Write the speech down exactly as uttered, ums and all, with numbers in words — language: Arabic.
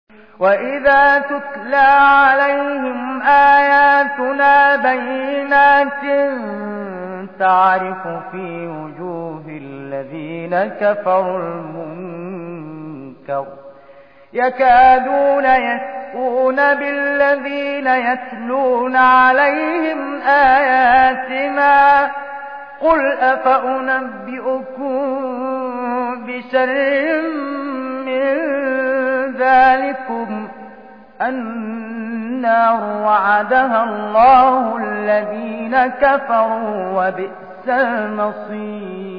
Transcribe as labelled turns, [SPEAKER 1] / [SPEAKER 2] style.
[SPEAKER 1] وَإِذَا تُتْلَىٰ عَلَيْهِمْ آيَاتُنَا بَيِّنَاتٍ تَعْرِفُ فِي وُجُوهِ الَّذِينَ كَفَرُوا الْمُنكَرَ يَكَادُونَ يَسْطُونَ بِالَّذِينَ يَتْلُونَ عَلَيْهِمْ آيَاتِنَا ۗ قُلْ أَفَأُنَبِّئُكُم بِشَرٍّ مِّن ذَٰلِكُمْ النَّارُ وَعَدَهَا اللَّهُ الَّذِينَ كَفَرُوا ۖ وَبِئْسَ الْمَصِيرُ.